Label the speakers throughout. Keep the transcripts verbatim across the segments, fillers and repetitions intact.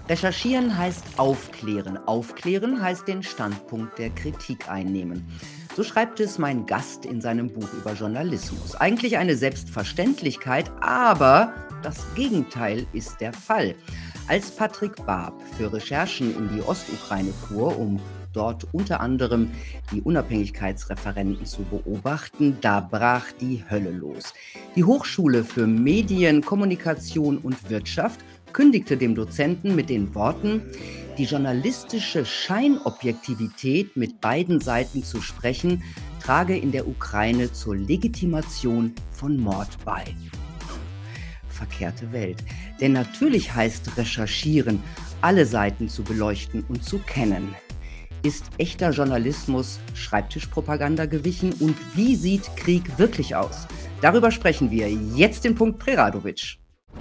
Speaker 1: Recherchieren heißt aufklären. Aufklären heißt den Standpunkt der Kritik einnehmen. So schreibt es mein Gast in seinem Buch über Journalismus. Eigentlich eine Selbstverständlichkeit, aber das Gegenteil ist der Fall. Als Patrick Barb für Recherchen in die Ostukraine fuhr, um dort unter anderem die Unabhängigkeitsreferenten zu beobachten, da brach die Hölle los. Die Hochschule für Medien, Kommunikation und Wirtschaft kündigte dem Dozenten mit den Worten: Die journalistische Scheinobjektivität, mit beiden Seiten zu sprechen, trage in der Ukraine zur Legitimation von Mord bei. Verkehrte Welt. Denn natürlich heißt Recherchieren, alle Seiten zu beleuchten und zu kennen. Ist echter Journalismus Schreibtischpropaganda gewichen und wie sieht Krieg wirklich aus? Darüber sprechen wir jetzt in Punkt Preradovic.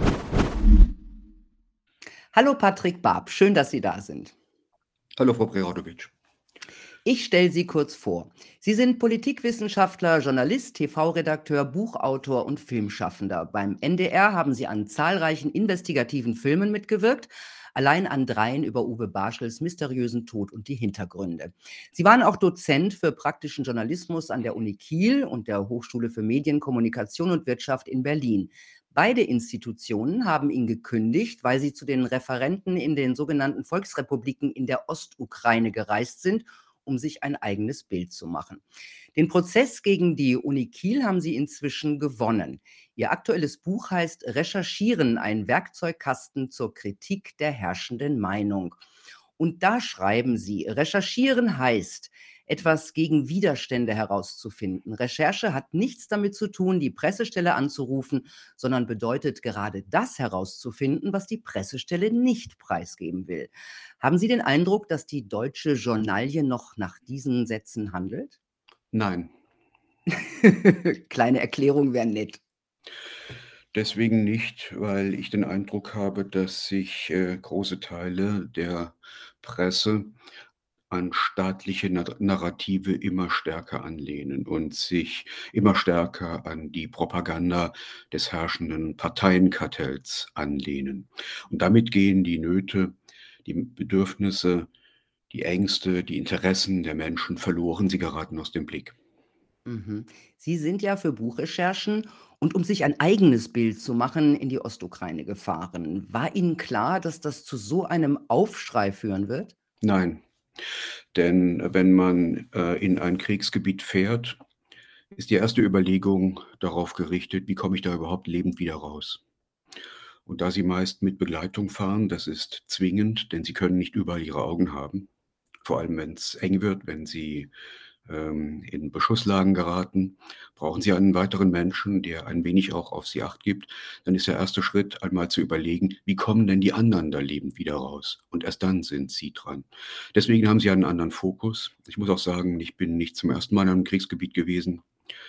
Speaker 1: Hallo Patrick Barb, schön, dass Sie da sind.
Speaker 2: Hallo Frau Preradovic.
Speaker 1: Ich stelle Sie kurz vor. Sie sind Politikwissenschaftler, Journalist, T V-Redakteur, Buchautor und Filmschaffender. Beim N D R haben Sie an zahlreichen investigativen Filmen mitgewirkt, allein an dreien über Uwe Barschels mysteriösen Tod und die Hintergründe. Sie waren auch Dozent für praktischen Journalismus an der Uni Kiel und der Hochschule für Medien, Kommunikation und Wirtschaft in Berlin. Beide Institutionen haben ihn gekündigt, weil sie zu den Referenten in den sogenannten Volksrepubliken in der Ostukraine gereist sind, um sich ein eigenes Bild zu machen. Den Prozess gegen die Uni Kiel haben sie inzwischen gewonnen. Ihr aktuelles Buch heißt Recherchieren, ein Werkzeugkasten zur Kritik der herrschenden Meinung. Und da schreiben sie: Recherchieren heißt, etwas gegen Widerstände herauszufinden. Recherche hat nichts damit zu tun, die Pressestelle anzurufen, sondern bedeutet gerade das herauszufinden, was die Pressestelle nicht preisgeben will. Haben Sie den Eindruck, dass die deutsche Journalie noch nach diesen Sätzen handelt?
Speaker 2: Nein.
Speaker 1: Kleine Erklärung wäre nett.
Speaker 2: Deswegen nicht, weil ich den Eindruck habe, dass sich äh, große Teile der Presse an staatliche Nar Narrative immer stärker anlehnen und sich immer stärker an die Propaganda des herrschenden Parteienkartells anlehnen. Und damit gehen die Nöte, die Bedürfnisse, die Ängste, die Interessen der Menschen verloren, sie geraten aus dem Blick.
Speaker 1: Mhm. Sie sind ja für Buchrecherchen und um sich ein eigenes Bild zu machen, in die Ostukraine gefahren. War Ihnen klar, dass das zu so einem Aufschrei führen wird?
Speaker 2: Nein, denn wenn man äh, in ein Kriegsgebiet fährt, ist die erste Überlegung darauf gerichtet: Wie komme ich da überhaupt lebend wieder raus? Und da Sie meist mit Begleitung fahren, das ist zwingend, denn Sie können nicht überall Ihre Augen haben, vor allem wenn es eng wird, wenn Sie ähm, in Beschusslagen geraten, brauchen Sie einen weiteren Menschen, der ein wenig auch auf Sie Acht gibt. Dann ist der erste Schritt einmal zu überlegen: Wie kommen denn die anderen da lebend wieder raus? Und erst dann sind Sie dran. Deswegen haben Sie einen anderen Fokus. Ich muss auch sagen, ich bin nicht zum ersten Mal in einem Kriegsgebiet gewesen.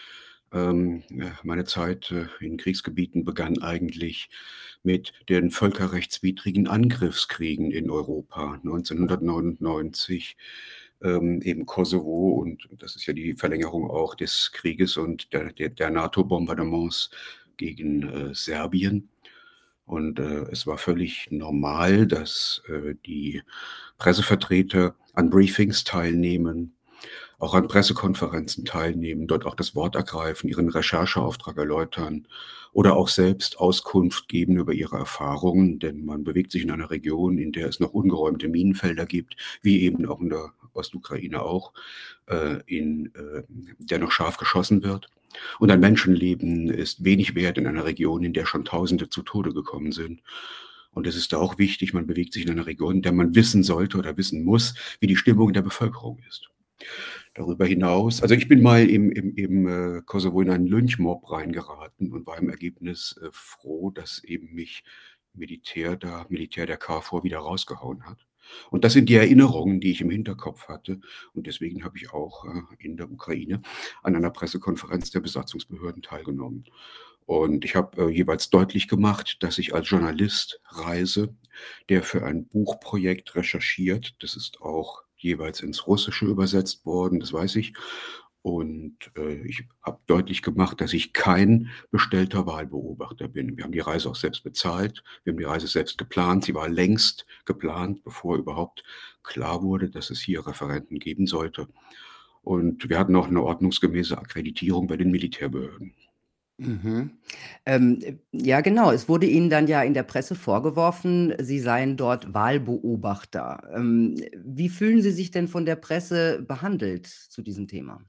Speaker 2: Ähm, ja, meine Zeit äh, in Kriegsgebieten begann eigentlich mit den völkerrechtswidrigen Angriffskriegen in Europa neunzehnhundertneunundneunzig, ähm, eben Kosovo, und das ist ja die Verlängerung auch des Krieges und der der der NATO-Bombardements gegen äh, Serbien. Und äh, es war völlig normal, dass äh, die Pressevertreter an Briefings teilnehmen, auch an Pressekonferenzen teilnehmen, dort auch das Wort ergreifen, ihren Rechercheauftrag erläutern oder auch selbst Auskunft geben über ihre Erfahrungen, denn man bewegt sich in einer Region, in der es noch ungeräumte Minenfelder gibt, wie eben auch in der Ostukraine auch, äh, in äh, der noch scharf geschossen wird. Und ein Menschenleben ist wenig wert in einer Region, in der schon Tausende zu Tode gekommen sind. Und es ist da auch wichtig, man bewegt sich in einer Region, in der man wissen sollte oder wissen muss, wie die Stimmung der Bevölkerung ist. Darüber hinaus, also ich bin mal im im im, äh, Kosovo in einen Lynchmob reingeraten und war im Ergebnis, äh, froh, dass eben mich Militär da Militär der K F O R wieder rausgehauen hat. Und das sind die Erinnerungen, die ich im Hinterkopf hatte. Und deswegen habe ich auch, äh, in der Ukraine an einer Pressekonferenz der Besatzungsbehörden teilgenommen. Und ich habe, äh, jeweils deutlich gemacht, dass ich als Journalist reise, der für ein Buchprojekt recherchiert. Das ist auch jeweils ins Russische übersetzt worden, das weiß ich. Und, äh, ich habe deutlich gemacht, dass ich kein bestellter Wahlbeobachter bin. Wir haben die Reise auch selbst bezahlt. Wir haben die Reise selbst geplant. Sie war längst geplant, bevor überhaupt klar wurde, dass es hier Referenden geben sollte. Und wir hatten auch 'ne ordnungsgemäße Akkreditierung bei den Militärbehörden.
Speaker 1: Mhm. Ähm, äh, ja genau, es wurde Ihnen dann ja in der Presse vorgeworfen, Sie seien dort Wahlbeobachter. Ähm, wie fühlen Sie sich denn von der Presse behandelt zu diesem Thema?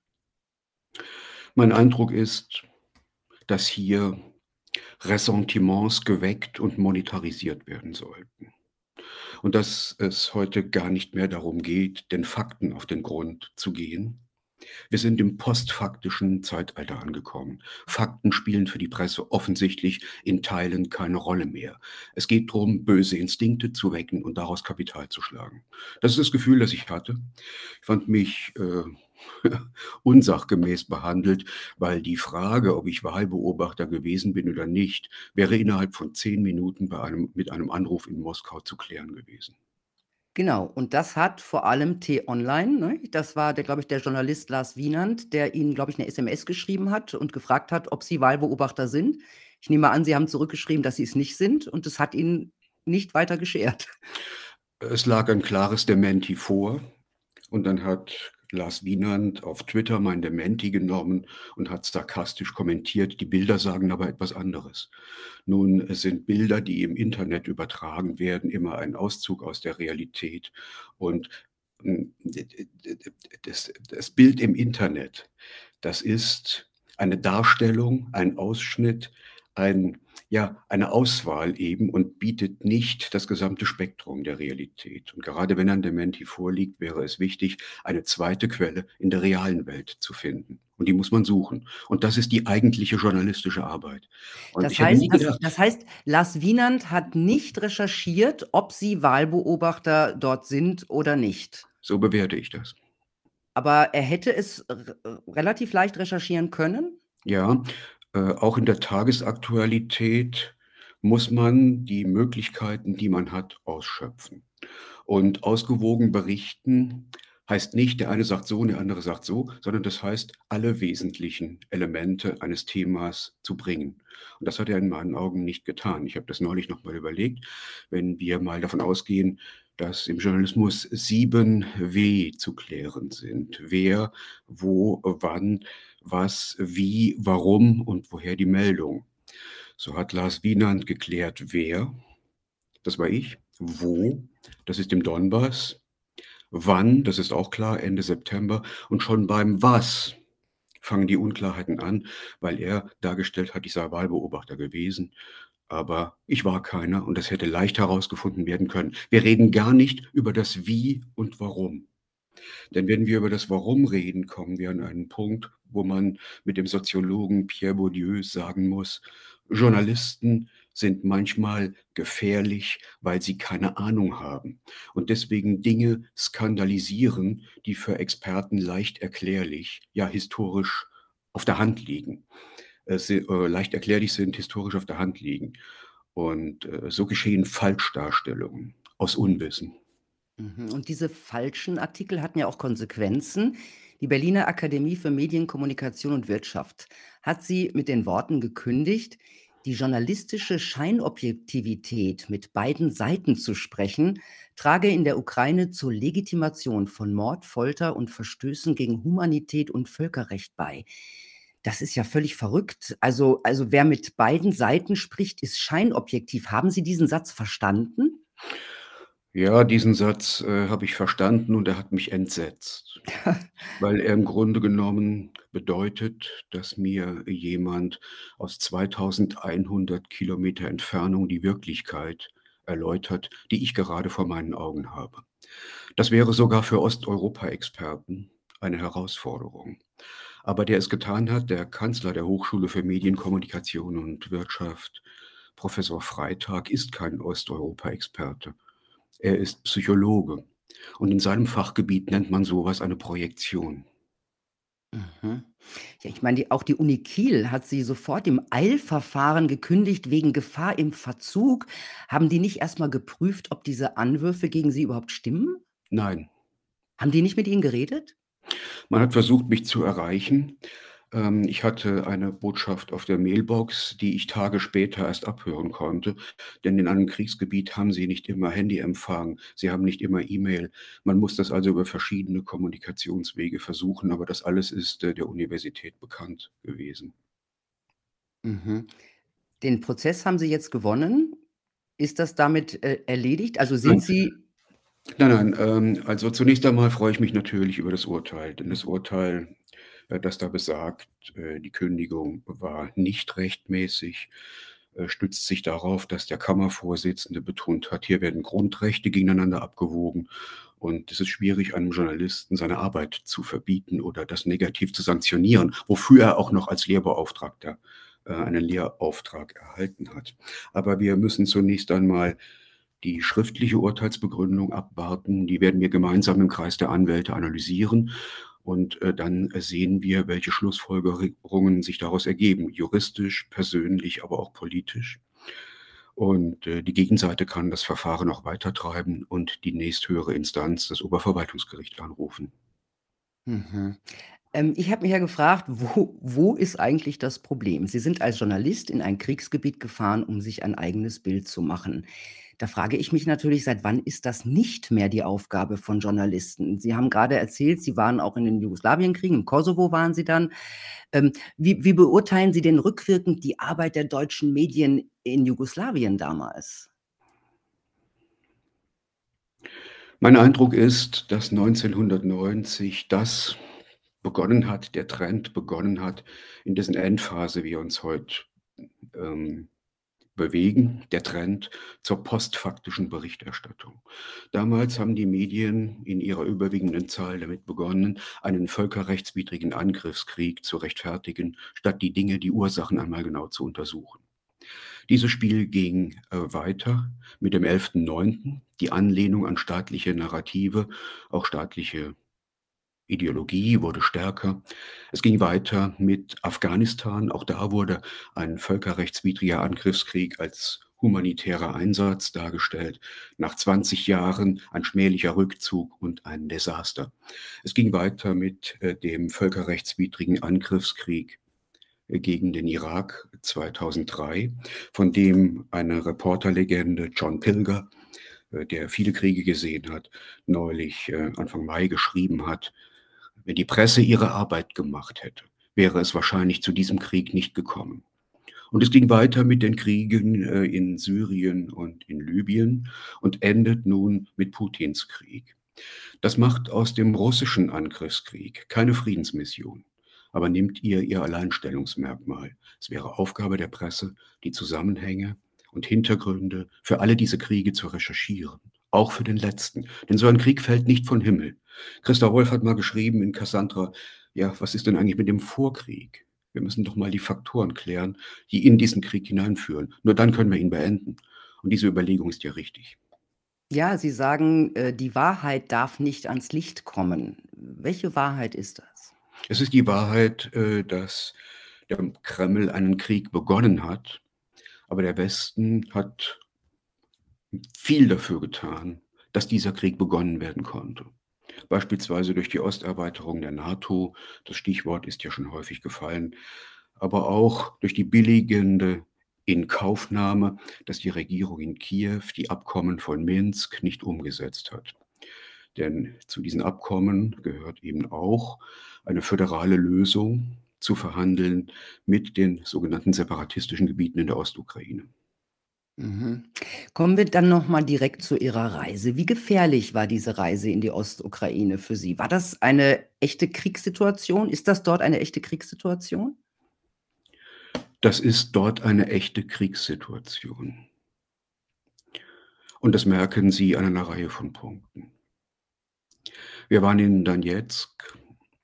Speaker 2: Mein Eindruck ist, dass hier Ressentiments geweckt und monetarisiert werden sollten. Und dass es heute gar nicht mehr darum geht, den Fakten auf den Grund zu gehen. Wir sind im postfaktischen Zeitalter angekommen. Fakten spielen für die Presse offensichtlich in Teilen keine Rolle mehr. Es geht drum, böse Instinkte zu wecken und daraus Kapital zu schlagen. Das ist das Gefühl, das ich hatte. Ich fand mich, äh, unsachgemäß behandelt, weil die Frage, ob ich Wahlbeobachter gewesen bin oder nicht, wäre innerhalb von zehn Minuten bei einem mit einem Anruf in Moskau zu klären gewesen.
Speaker 1: Genau, und das hat vor allem T-Online, ne? Das war der glaube ich, der Journalist Lars Wienand, der Ihnen, glaube ich, 'ne SMS geschrieben hat und gefragt hat, ob Sie Wahlbeobachter sind. Ich nehme an, Sie haben zurückgeschrieben, dass Sie's nicht sind und das hat ihn nicht weiter geschert.
Speaker 2: Es lag ein klares Dementi vor und dann hat Lars Wienand auf Twitter mein Dementi genommen und hat sarkastisch kommentiert: „Die Bilder sagen aber etwas anderes.“ Nun, es sind Bilder, die im Internet übertragen werden, immer ein Auszug aus der Realität und, hm, d d d d das das Bild im Internet, das ist eine Darstellung, ein Ausschnitt, ein ja, eine Auswahl eben und bietet nicht das gesamte Spektrum der Realität. Und gerade wenn ein Dementi vorliegt, wäre es wichtig, eine zweite Quelle in der realen Welt zu finden. Und die muss man suchen. Und das ist die eigentliche journalistische Arbeit. Und
Speaker 1: Das
Speaker 2: ich hätte
Speaker 1: heißt
Speaker 2: nie
Speaker 1: das
Speaker 2: gedacht
Speaker 1: das heißt, Lars Wienand hat nicht recherchiert, ob Sie Wahlbeobachter dort sind oder nicht?
Speaker 2: So bewerte ich das.
Speaker 1: Aber er hätte es r r relativ leicht recherchieren können?
Speaker 2: Ja, äh, auch in der Tagesaktualität muss man die Möglichkeiten, die man hat, ausschöpfen. Und ausgewogen berichten heißt nicht, der eine sagt so und der andere sagt so, sondern das heißt, alle wesentlichen Elemente eines Themas zu bringen. Und das hat er in meinen Augen nicht getan. Ich habe das neulich noch mal überlegt, wenn wir mal davon ausgehen, dass im Journalismus sieben W zu klären sind: Wer, wo, wann, was, wie, warum und woher die Meldung. So hat Lars Wienand geklärt: Wer, das war ich, wo, das ist im Donbass, wann, das ist auch klar, Ende September und schon beim Was fangen die Unklarheiten an, weil er dargestellt hat, ich sei Wahlbeobachter gewesen, aber ich war keiner und das hätte leicht herausgefunden werden können. Wir reden gar nicht über das Wie und Warum. Denn wenn wir über das Warum reden, kommen wir an einen Punkt, wo man mit dem Soziologen Pierre Bourdieu sagen muss: „Journalisten sind manchmal gefährlich, weil sie keine Ahnung haben und deswegen Dinge skandalisieren, die für Experten leicht erklärlich, ja historisch auf der Hand liegen. Äh, se äh, leicht erklärlich sind, historisch auf der Hand liegen.“ Und, äh, so geschehen Falschdarstellungen aus Unwissen.
Speaker 1: Mhm, und diese falschen Artikel hatten ja auch Konsequenzen. Die Berliner Akademie für Medien, Kommunikation und Wirtschaft hat sie mit den Worten gekündigt: „Die journalistische Scheinobjektivität, mit beiden Seiten zu sprechen, trage in der Ukraine zur Legitimation von Mord, Folter und Verstößen gegen Humanität und Völkerrecht bei.“ Das ist ja völlig verrückt. Also also, wer mit beiden Seiten spricht, ist scheinobjektiv. Haben Sie diesen Satz verstanden?
Speaker 2: Ja, diesen Satz, äh, habe ich verstanden und er hat mich entsetzt, weil er im Grunde genommen bedeutet, dass mir jemand aus zweitausendeinhundert Kilometer Entfernung die Wirklichkeit erläutert, die ich gerade vor meinen Augen habe. Das wäre sogar für Osteuropa-Experten eine Herausforderung. Aber der es getan hat, der Kanzler der Hochschule für Medien, Kommunikation und Wirtschaft, Professor Freitag, ist kein Osteuropa-Experte. Er ist Psychologe und in seinem Fachgebiet nennt man so was eine Projektion.
Speaker 1: Mhm. Ja, ich meine, die auch die Uni Kiel hat sie sofort im Eilverfahren gekündigt wegen Gefahr im Verzug. Haben die nicht erst mal geprüft, ob diese Anwürfe gegen Sie überhaupt stimmen?
Speaker 2: Nein.
Speaker 1: Haben die nicht mit Ihnen geredet?
Speaker 2: Man hat versucht, mich zu erreichen. Ähm, ich hatte eine Botschaft auf der Mailbox, die ich Tage später erst abhören konnte, denn in einem Kriegsgebiet haben sie nicht immer Handyempfang, sie haben nicht immer E-Mail. Man muss das also über verschiedene Kommunikationswege versuchen, aber das alles ist, äh, der Universität bekannt gewesen.
Speaker 1: Mhm. Den Prozess haben Sie jetzt gewonnen. Ist das damit, äh, erledigt? Also, sind
Speaker 2: Nein.
Speaker 1: Sie
Speaker 2: Nein, nein, ähm, also zunächst einmal freue ich mich natürlich über das Urteil, denn das Urteil, äh, das da besagt, äh, die Kündigung war nicht rechtmäßig, äh, stützt sich darauf, dass der Kammervorsitzende betont hat, hier werden Grundrechte gegeneinander abgewogen und es ist schwierig, einem Journalisten seine Arbeit zu verbieten oder das negativ zu sanktionieren, wofür er auch noch als Lehrbeauftragter, äh, einen Lehrauftrag erhalten hat. Aber wir müssen zunächst einmal die schriftliche Urteilsbegründung abwarten. Die werden wir gemeinsam im Kreis der Anwälte analysieren und, äh, dann sehen wir, welche Schlussfolgerungen sich daraus ergeben, juristisch, persönlich, aber auch politisch. Und, äh, die Gegenseite kann das Verfahren auch weitertreiben und die nächsthöhere Instanz, das Oberverwaltungsgericht, anrufen.
Speaker 1: Mhm. Ähm, ich habe mich ja gefragt, wo wo ist eigentlich das Problem? Sie sind als Journalist in ein Kriegsgebiet gefahren, um sich ein eigenes Bild zu machen. Da frage ich mich natürlich, seit wann ist das nicht mehr die Aufgabe von Journalisten? Sie haben grade erzählt, Sie waren auch in den Jugoslawienkriegen, im Kosovo waren Sie dann. Ähm, wie wie beurteilen Sie denn rückwirkend die Arbeit der deutschen Medien in Jugoslawien damals?
Speaker 2: Mein Eindruck ist, dass neunzehnhundertneunzig das begonnen hat der Trend begonnen hat, in dessen Endphase wir uns heut, ähm, bewegen, der Trend zur postfaktischen Berichterstattung. Damals haben die Medien in ihrer überwiegenden Zahl damit begonnen, einen völkerrechtswidrigen Angriffskrieg zu rechtfertigen, statt die Dinge, die Ursachen einmal genau zu untersuchen. Dieses Spiel ging, äh, weiter mit dem elften Neunten, die Anlehnung an staatliche Narrative, auch staatliche Ideologie wurde stärker. Es ging weiter mit Afghanistan. Auch da wurde ein völkerrechtswidriger Angriffskrieg als humanitärer Einsatz dargestellt. Nach zwanzig Jahren ein schmählicher Rückzug und ein Desaster. Es ging weiter mit, äh, dem völkerrechtswidrigen Angriffskrieg, äh, gegen den Irak zweitausenddrei, von dem eine Reporterlegende, John Pilger, äh, der viele Kriege gesehen hat, neulich, äh, Anfang Mai geschrieben hat: „Wenn die Presse ihre Arbeit gemacht hätte, wäre es wahrscheinlich zu diesem Krieg nicht gekommen.“ Und es ging weiter mit den Kriegen, äh, in Syrien und in Libyen und endet nun mit Putins Krieg. Das macht aus dem russischen Angriffskrieg keine Friedensmission, aber nimmt ihr ihr Alleinstellungsmerkmal. Es wäre Aufgabe der Presse, die Zusammenhänge und Hintergründe für alle diese Kriege zu recherchieren, auch für den letzten. Denn so ein Krieg fällt nicht vom Himmel. Christa Wolf hat mal geschrieben in Cassandra: „Ja, was ist denn eigentlich mit dem Vorkrieg? Wir müssen doch mal die Faktoren klären, die in diesen Krieg hineinführen. Nur dann können wir ihn beenden.“ Und diese Überlegung ist ja richtig.
Speaker 1: Ja, Sie sagen, äh, die Wahrheit darf nicht ans Licht kommen. Welche Wahrheit ist das?
Speaker 2: Es ist die Wahrheit, äh, dass der Kreml einen Krieg begonnen hat, aber der Westen hat viel dafür getan, dass dieser Krieg begonnen werden konnte. Beispielsweise durch die Osterweiterung der NATO, das Stichwort ist ja schon häufig gefallen, aber auch durch die billigende Inkaufnahme, dass die Regierung in Kiew die Abkommen von Minsk nicht umgesetzt hat. Denn zu diesen Abkommen gehört eben auch eine föderale Lösung zu verhandeln mit den sogenannten separatistischen Gebieten in der Ostukraine.
Speaker 1: Mhm. Kommen wir dann noch mal direkt zu Ihrer Reise. Wie gefährlich war diese Reise in die Ostukraine für Sie? War das eine echte Kriegssituation? Ist das dort eine echte Kriegssituation?
Speaker 2: Das ist dort eine echte Kriegssituation. Und das merken Sie an einer Reihe von Punkten. Wir waren in Donezk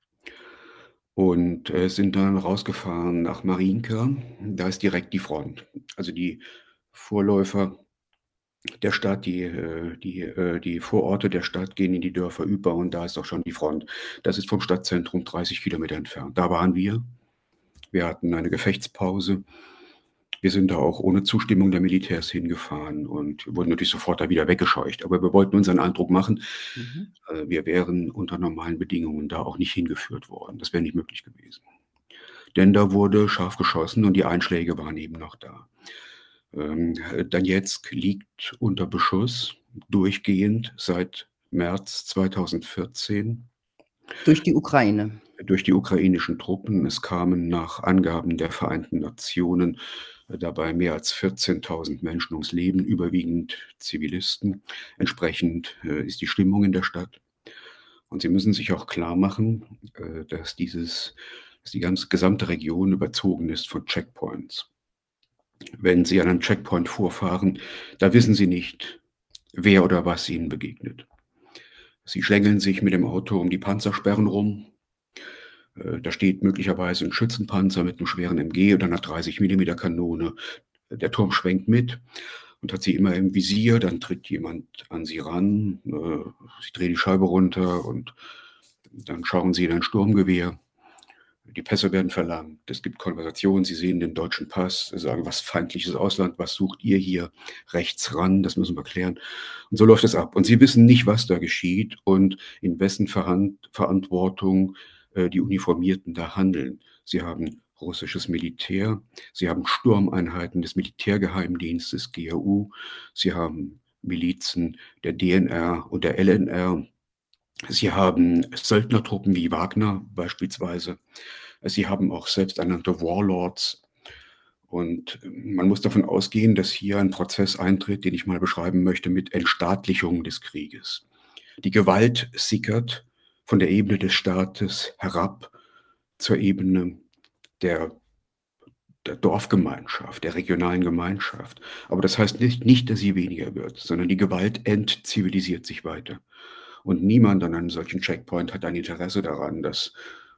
Speaker 2: und, äh, sind dann rausgefahren nach Mariinka. Da ist direkt die Front. Also, die Vorläufer der Stadt, die, äh die, äh die Vororte der Stadt gehen in die Dörfer über und da ist auch schon die Front. Das ist vom Stadtzentrum dreißig Kilometer entfernt. Da waren wir. Wir hatten eine Gefechtspause Wir sind da auch ohne Zustimmung der Militärs hingefahren und wurden natürlich sofort da wieder weggescheucht. Aber wir wollten unseren Eindruck machen.
Speaker 1: Mhm.
Speaker 2: Äh, wir wären unter normalen Bedingungen da auch nicht hingeführt worden. Das wäre nicht möglich gewesen. Denn da wurde scharf geschossen und die Einschläge waren eben noch da. Ähm, Donezk liegt unter Beschuss, durchgehend seit März zweitausendvierzehn.
Speaker 1: Durch die Ukraine.
Speaker 2: Durch die ukrainischen Truppen. Es kamen nach Angaben der Vereinten Nationen äh, dabei mehr als vierzehntausend Menschen ums Leben, überwiegend Zivilisten. Entsprechend äh, ist die Stimmung in der Stadt. Und Sie müssen sich auch klarmachen, äh, dass dieses dass die ganze gesamte Region überzogen ist von Checkpoints. Wenn Sie an einem Checkpoint vorfahren, da wissen Sie nicht, wer oder was Ihnen begegnet. Sie schlängeln sich mit dem Auto um die Panzersperren rum. Äh, da steht möglicherweise 'n Schützenpanzer mit 'nem schweren M G oder 'ner dreißig Millimeter Kanone. Der Turm schwenkt mit und hat Sie immer im Visier. Dann tritt jemand an Sie ran. Äh, Sie drehen die Scheibe runter und dann schauen Sie in ein Sturmgewehr. Die Pässe werden verlangt. Es gibt Konversationen. Sie sehen den deutschen Pass, sagen: „Was feindliches Ausland, was sucht ihr hier? Rechts ran, das müssen wir klären.“ Und so läuft es ab. Und Sie wissen nicht, was da geschieht und in wessen Verhand Verantwortung, äh, die Uniformierten da handeln. Sie haben russisches Militär, Sie haben Sturmeinheiten des Militärgeheimdienstes G R U, Sie haben Milizen der D N R und der L N R. Sie haben Söldnertruppen wie Wagner beispielsweise. Sie haben auch selbsternannte Warlords. Und man muss davon ausgehen, dass hier ein Prozess eintritt, den ich mal beschreiben möchte mit Entstaatlichung des Krieges. Die Gewalt sickert von der Ebene des Staates herab zur Ebene der der Dorfgemeinschaft, der regionalen Gemeinschaft. Aber das heißt nicht nicht, dass sie weniger wird, sondern die Gewalt entzivilisiert sich weiter. Und niemand an einem solchen Checkpoint hat ein Interesse daran, dass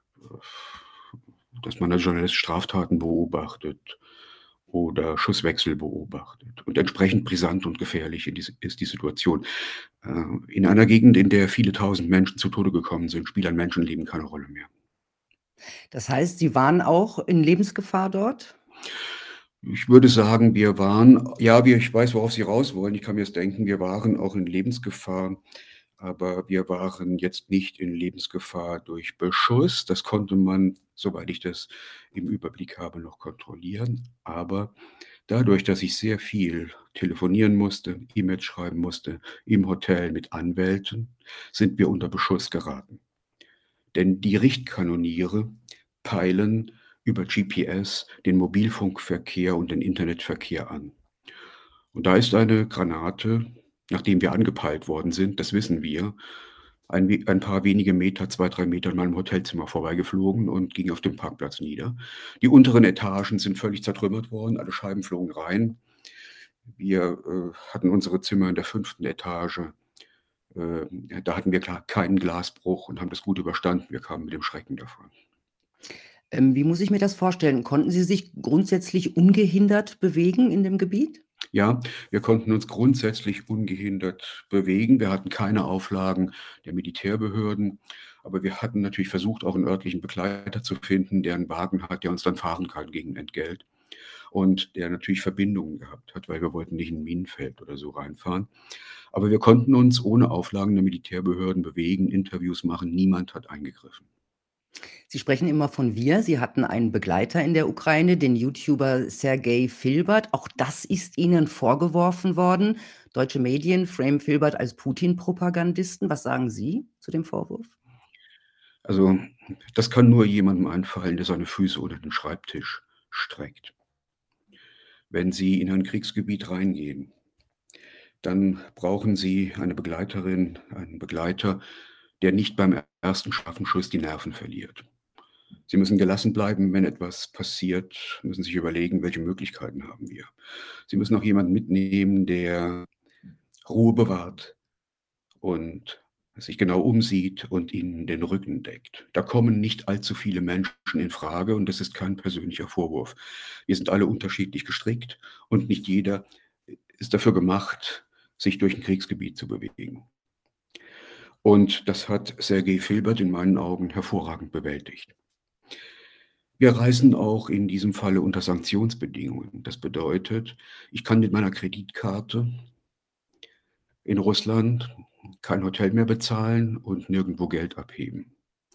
Speaker 2: dass man als Journalist Straftaten beobachtet oder Schusswechsel beobachtet. Und entsprechend brisant und gefährlich in die ist die Situation. Äh, in einer Gegend, in der viele tausend Menschen zu Tode gekommen sind, spielt ein Menschenleben keine Rolle mehr.
Speaker 1: Das heißt, Sie waren auch in Lebensgefahr dort?
Speaker 2: Ich würde sagen, wir waren ja, wir ich weiß, worauf Sie raus wollen. Ich kann mir jetzt denken, wir waren auch in Lebensgefahr, aber wir waren jetzt nicht in Lebensgefahr durch Beschuss. Das konnte man, soweit ich das im Überblick habe, noch kontrollieren. Aber dadurch, dass ich sehr viel telefonieren musste, E-Mails schreiben musste, im Hotel mit Anwälten, sind wir unter Beschuss geraten. Denn die Richtkanoniere peilen über G P S den Mobilfunkverkehr und den Internetverkehr an. Und da ist eine Granate, nachdem wir angepeilt worden sind, das wissen wir, ein we ein paar wenige Meter, zwei, drei Meter an meinem Hotelzimmer vorbeigeflogen und ging auf dem Parkplatz nieder. Die unteren Etagen sind völlig zertrümmert worden, alle Scheiben flogen rein. Wir, äh, hatten unsere Zimmer in der fünften Etage. Äh, da hatten wir klar keinen Glasbruch und haben das gut überstanden. Wir kamen mit dem Schrecken davon.
Speaker 1: Ähm, wie muss ich mir das vorstellen? Konnten Sie sich grundsätzlich ungehindert bewegen in dem Gebiet?
Speaker 2: Ja, wir konnten uns grundsätzlich ungehindert bewegen. Wir hatten keine Auflagen der Militärbehörden, aber wir hatten natürlich versucht, auch 'n örtlichen Begleiter zu finden, der 'n Wagen hat, der uns dann fahren kann gegen Entgelt und der natürlich Verbindungen gehabt hat, weil wir wollten nicht in 'n Minenfeld oder so reinfahren. Aber wir konnten uns ohne Auflagen der Militärbehörden bewegen, Interviews machen. Niemand hat eingegriffen.
Speaker 1: Sie sprechen immer von „wir“. Sie hatten einen Begleiter in der Ukraine, den YouTuber Sergej Filbert. Auch das ist Ihnen vorgeworfen worden. Deutsche Medien framen Filbert als Putin-Propagandisten. Was sagen Sie zu dem Vorwurf?
Speaker 2: Also, das kann nur jemandem einfallen, der seine Füße unter den Schreibtisch streckt. Wenn Sie in ein Kriegsgebiet reingehen, dann brauchen Sie eine Begleiterin, einen Begleiter, der nicht beim ersten scharfen Schuss die Nerven verliert. Sie müssen gelassen bleiben, wenn etwas passiert, müssen sich überlegen, welche Möglichkeiten haben wir. Sie müssen auch jemanden mitnehmen, der Ruhe bewahrt und sich genau umsieht und ihnen den Rücken deckt. Da kommen nicht allzu viele Menschen in Frage und das ist kein persönlicher Vorwurf. Wir sind alle unterschiedlich gestrickt und nicht jeder ist dafür gemacht, sich durch 'n Kriegsgebiet zu bewegen. Und das hat Sergej Filbert in meinen Augen hervorragend bewältigt. Wir reisen auch in diesem Falle unter Sanktionsbedingungen. Das bedeutet, ich kann mit meiner Kreditkarte in Russland kein Hotel mehr bezahlen und nirgendwo Geld abheben.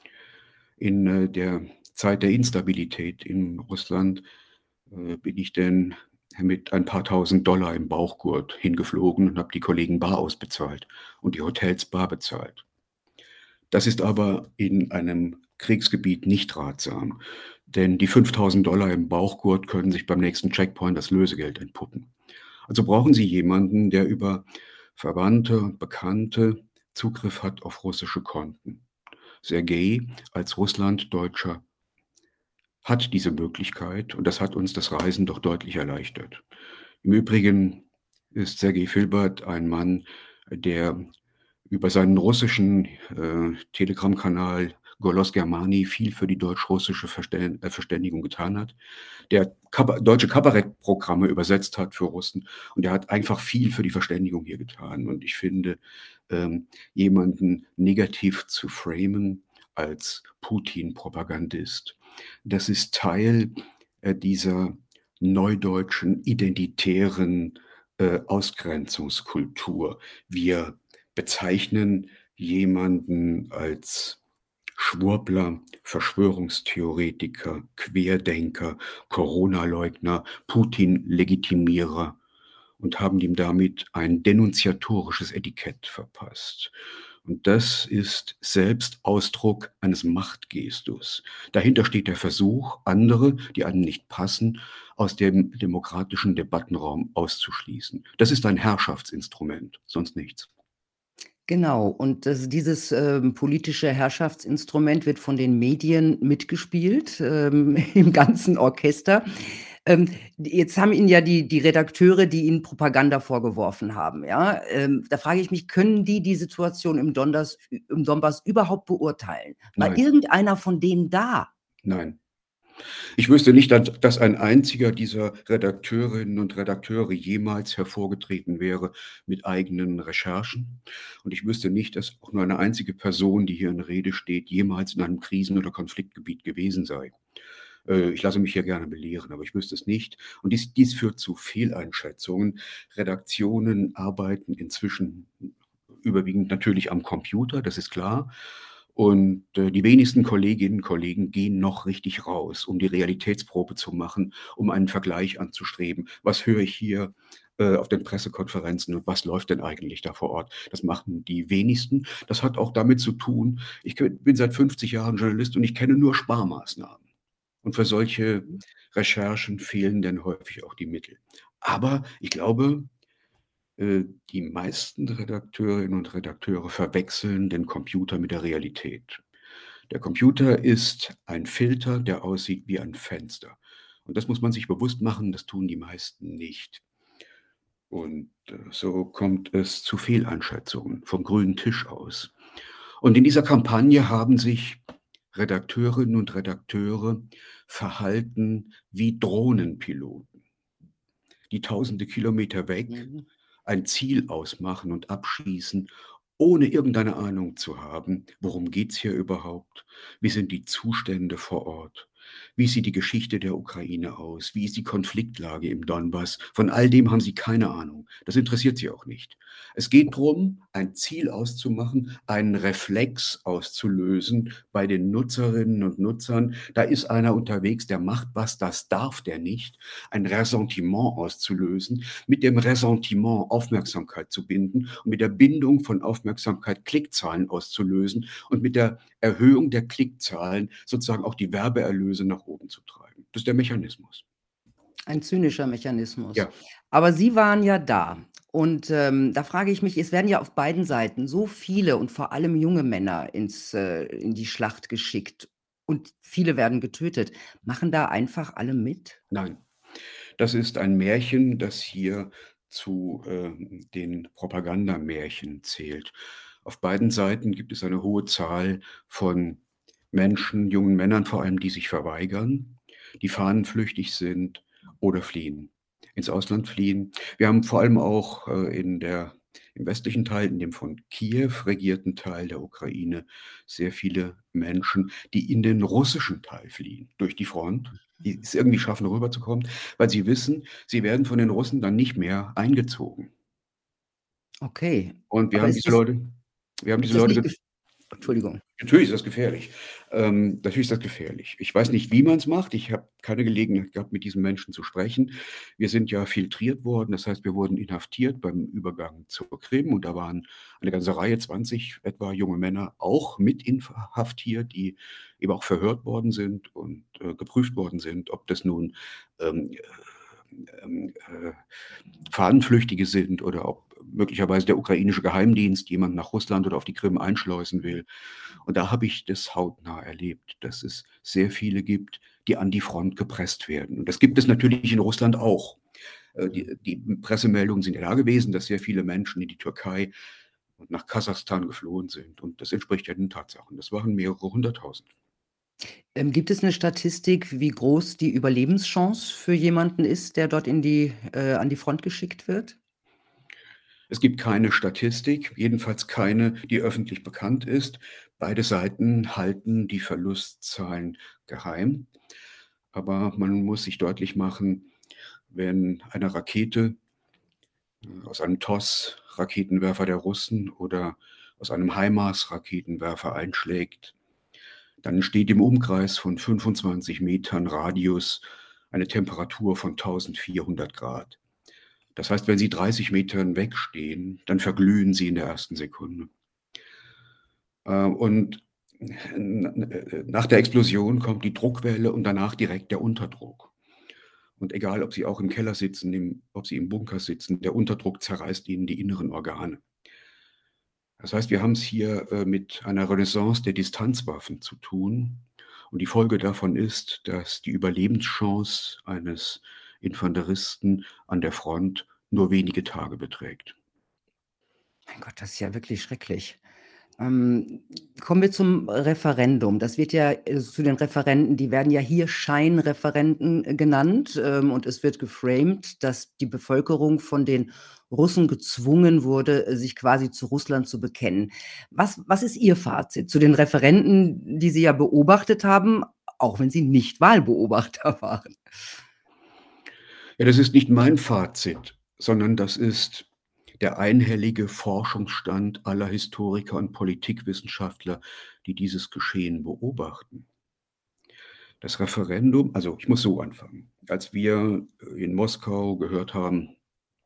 Speaker 2: In, äh, der Zeit der Instabilität in Russland, äh, bin ich denn mit ein paar Tausend Dollar im Bauchgurt hingeflogen und habe die Kollegen bar ausbezahlt und die Hotels bar bezahlt. Das ist aber in einem Kriegsgebiet nicht ratsam, denn die fünftausend Dollar im Bauchgurt können sich beim nächsten Checkpoint als Lösegeld entpuppen. Also brauchen Sie jemanden, der über Verwandte und Bekannte Zugriff hat auf russische Konten. Sergei als Russlanddeutscher hat diese Möglichkeit und das hat uns das Reisen doch deutlich erleichtert. Im Übrigen ist Sergei Filbert ein Mann, der über seinen russischen, äh, Telegram-Kanal Golos Germani viel für die deutsch-russische Verstän äh, Verständigung getan hat, der Kaba deutsche Kabarettprogramme übersetzt hat für Russen und der hat einfach viel für die Verständigung hier getan. Und ich finde, ähm, jemanden negativ zu framen als Putin-Propagandist, das ist Teil, äh, dieser neudeutschen identitären, äh, Ausgrenzungskultur. Wir bezeichnen jemanden als Schwurbler, Verschwörungstheoretiker, Querdenker, Corona-Leugner, Putin-Legitimierer und haben ihm damit ein denunziatorisches Etikett verpasst. Und das ist selbst Ausdruck eines Machtgestus. Dahinter steht der Versuch, andere, die einem nicht passen, aus dem demokratischen Debattenraum auszuschließen. Das ist ein Herrschaftsinstrument, sonst nichts.
Speaker 1: Genau, und das dieses, ähm, politische Herrschaftsinstrument wird von den Medien mitgespielt, ähm, im ganzen Orchester. Ähm, d jetzt haben Ihnen ja die die Redakteure, die Ihnen Propaganda vorgeworfen haben, ja? Ähm, da frage ich mich, können die die Situation im Dondas im Donbass überhaupt beurteilen? War
Speaker 2: Nein,
Speaker 1: irgendeiner von denen da?
Speaker 2: nein. Ich wüsste nicht, dass dass ein einziger dieser Redakteurinnen und Redakteure jemals hervorgetreten wäre mit eigenen Recherchen. Und ich wüsste nicht, dass auch nur eine einzige Person, die hier in Rede steht, jemals in einem Krisen oder Konfliktgebiet gewesen sei. Äh, ich lasse mich hier gerne belehren, aber ich wüsste es nicht. Und dies dies führt zu Fehleinschätzungen. Redaktionen arbeiten inzwischen überwiegend natürlich am Computer, das ist klar. Und, äh, die wenigsten Kolleginnen und Kollegen gehen noch richtig raus, um die Realitätsprobe zu machen, um einen Vergleich anzustreben. Was höre ich hier, äh, auf den Pressekonferenzen und was läuft denn eigentlich da vor Ort? Das machen die wenigsten. Das hat auch damit zu tun, ich ke bin seit fünfzig Jahren Journalist und ich kenne nur Sparmaßnahmen. Und für solche
Speaker 1: Mhm.
Speaker 2: Recherchen fehlen dann häufig auch die Mittel. Aber ich glaube, äh, die meisten Redakteurinnen und Redakteure verwechseln den Computer mit der Realität. Der Computer ist ein Filter, der aussieht wie ein Fenster. Und das muss man sich bewusst machen, das tun die meisten nicht. Und, äh, so kommt es zu Fehleinschätzungen vom grünen Tisch aus. Und in dieser Kampagne haben sich Redakteurinnen und Redakteure verhalten wie Drohnenpiloten, die tausende Kilometer weg
Speaker 1: Mhm.
Speaker 2: ein Ziel ausmachen und abschießen, ohne irgendeine Ahnung zu haben, worum geht's hier überhaupt? Wie sind die Zustände vor Ort? Wie sieht die Geschichte der Ukraine aus? Wie ist die Konfliktlage im Donbass? Von all dem haben sie keine Ahnung. Das interessiert sie auch nicht. Es geht drum, ein Ziel auszumachen, einen Reflex auszulösen bei den Nutzerinnen und Nutzern. Da ist einer unterwegs, der macht was, das darf der nicht. Ein Ressentiment auszulösen, mit dem Ressentiment Aufmerksamkeit zu binden und mit der Bindung von Aufmerksamkeit Klickzahlen auszulösen und mit der Erhöhung der Klickzahlen sozusagen auch die Werbeerlöse nach oben zu treiben. Das ist der Mechanismus.
Speaker 1: Ein zynischer Mechanismus.
Speaker 2: Ja,
Speaker 1: Aber Sie waren ja da. Und, ähm, da frage ich mich, es werden ja auf beiden Seiten so viele und vor allem junge Männer ins äh, in die Schlacht geschickt und viele werden getötet. Machen da einfach alle mit?
Speaker 2: nein. Das ist ein Märchen, das hier zu, ähm, den Propagandamärchen zählt. Auf beiden Seiten gibt es eine hohe Zahl von Menschen, jungen Männern vor allem, die sich verweigern, die fahnenflüchtig sind oder fliehen, ins Ausland fliehen. Wir haben vor allem auch, äh, in der im westlichen Teil, in dem von Kiew regierten Teil der Ukraine, sehr viele Menschen, die in den russischen Teil fliehen, durch die Front, die es irgendwie schaffen, rüberzukommen, weil sie wissen, sie werden von den Russen dann nicht mehr eingezogen.
Speaker 1: Okay,
Speaker 2: Und wir
Speaker 1: aber
Speaker 2: haben
Speaker 1: ist
Speaker 2: diese
Speaker 1: das
Speaker 2: Leute wir haben
Speaker 1: ist
Speaker 2: diese
Speaker 1: das
Speaker 2: Leute
Speaker 1: nicht
Speaker 2: ge
Speaker 1: gef Entschuldigung.
Speaker 2: Natürlich ist das gefährlich. Ähm, natürlich ist das gefährlich. Ich weiß nicht, wie man's macht. Ich habe keine Gelegenheit gehabt, mit diesen Menschen zu sprechen. Wir sind ja filtriert worden, das heißt, wir wurden inhaftiert beim Übergang zur Krim und da waren eine ganze Reihe, zwanzig etwa junge Männer auch mit inhaftiert, die eben auch verhört worden sind und, äh, geprüft worden sind, ob das nun, ähm, ähm, äh, Fahnenflüchtige sind oder ob möglicherweise der ukrainische Geheimdienst jemanden nach Russland oder auf die Krim einschleusen will. Und da habe ich das hautnah erlebt, dass es sehr viele gibt, die an die Front gepresst werden. Und das gibt es natürlich in Russland auch. Äh,
Speaker 1: Mhm.
Speaker 2: die die Pressemeldungen sind ja da gewesen, dass sehr viele Menschen in die Türkei und nach Kasachstan geflohen sind. Und das entspricht ja den Tatsachen. Das waren mehrere hunderttausend.
Speaker 1: Ähm, gibt es 'ne Statistik, wie groß die Überlebenschance für jemanden ist, der dort in die äh, an die Front geschickt wird?
Speaker 2: Es gibt keine Statistik, jedenfalls keine, die öffentlich bekannt ist. Beide Seiten halten die Verlustzahlen geheim. Aber man muss sich deutlich machen, wenn eine Rakete äh, aus einem T O S-Raketenwerfer der Russen oder aus einem HIMARS-Raketenwerfer einschlägt, dann entsteht im Umkreis von fünfundzwanzig Metern Radius eine Temperatur von tausendvierhundert Grad. Das heißt, wenn Sie dreißig Metern weg stehen, dann verglühen Sie in der ersten Sekunde. Äh, und n n äh, nach der Explosion kommt die Druckwelle und danach direkt der Unterdruck. Und egal, ob Sie auch im Keller sitzen, im ob Sie im Bunker sitzen, der Unterdruck zerreißt Ihnen die inneren Organe. Das heißt, wir haben's hier, äh, mit einer Renaissance der Distanzwaffen zu tun. Und die Folge davon ist, dass die Überlebenschance eines Infanteristen an der Front nur wenige Tage beträgt.
Speaker 1: Mein Gott, das ist ja wirklich schrecklich. Ähm, kommen wir zum Referendum. Das wird ja äh, zu den Referenden die werden ja hier Scheinreferenden, äh, genannt, ähm, und es wird geframed, dass die Bevölkerung von den Russen gezwungen wurde, äh, sich quasi zu Russland zu bekennen. Was was ist Ihr Fazit zu den Referenden, die Sie ja beobachtet haben, auch wenn Sie nicht Wahlbeobachter waren?
Speaker 2: Ja, das ist nicht mein Fazit, sondern das ist der einhellige Forschungsstand aller Historiker und Politikwissenschaftler, die dieses Geschehen beobachten. Das Referendum also, ich muss so anfangen. Als wir, äh, in Moskau gehört haben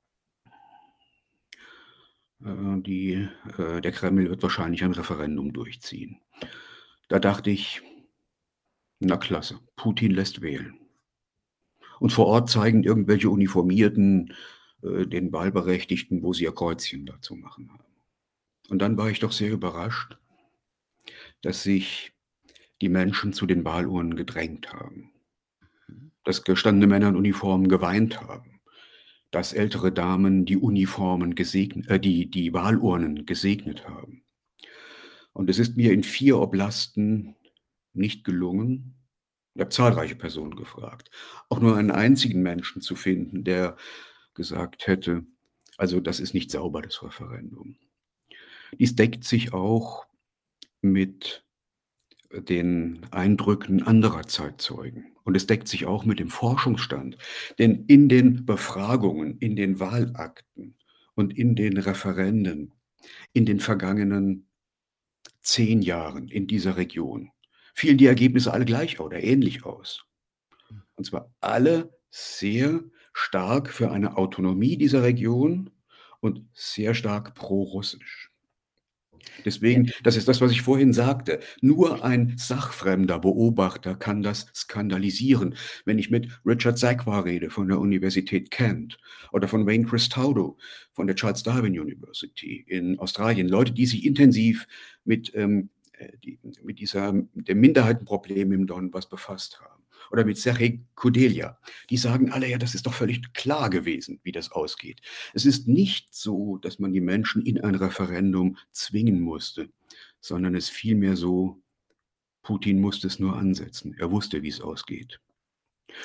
Speaker 2: äh, die äh, der Kreml wird wahrscheinlich ein Referendum durchziehen. Da dachte ich: „Na klasse, Putin lässt wählen.“ Und vor Ort zeigen irgendwelche Uniformierten, äh, den Wahlberechtigten, wo sie ihr Kreuzchen da zu machen haben. Und dann war ich doch sehr überrascht dass sich die Menschen zu den Wahlurnen gedrängt haben.
Speaker 1: Mhm.
Speaker 2: Dass gestandene Männer in Uniformen geweint haben, dass ältere Damen die Uniformen gesegn äh, die die Wahlurnen gesegnet haben. Und es ist mir in vier Oblasten nicht gelungen ich habe zahlreiche Personen gefragt, auch nur einen einzigen Menschen zu finden, der gesagt hätte: „Also, das ist nicht sauber, das Referendum.“ Dies deckt sich auch mit, äh, den Eindrücken anderer Zeitzeugen. Und es deckt sich auch mit dem Forschungsstand. Denn in den Befragungen, in den Wahlakten und in den Referenden in den vergangenen zehn Jahren in dieser Region fielen die Ergebnisse alle gleich oder ähnlich aus.
Speaker 1: Hm.
Speaker 2: Und zwar alle sehr stark für eine Autonomie dieser Region und sehr stark prorussisch.
Speaker 1: Ja.
Speaker 2: Deswegen das ist das, was ich vorhin sagte. Nur ein sachfremder Beobachter kann das skandalisieren. Wenn ich mit Richard Sakwa rede von der Universität Kent oder von Wayne Christaudo von der Charles Darwin University in Australien, Leute, die sich intensiv mit, ähm, äh, die mit dieser dem Minderheitenproblem im Donbass befasst haben. Oder mit Serhej Kudelja. Die sagen alle: „Ja, das ist doch völlig klar gewesen, wie das ausgeht.“ Es ist nicht so, dass man die Menschen in ein Referendum zwingen musste, sondern es vielmehr so, Putin musste es nur ansetzen. Er wusste, wie's ausgeht.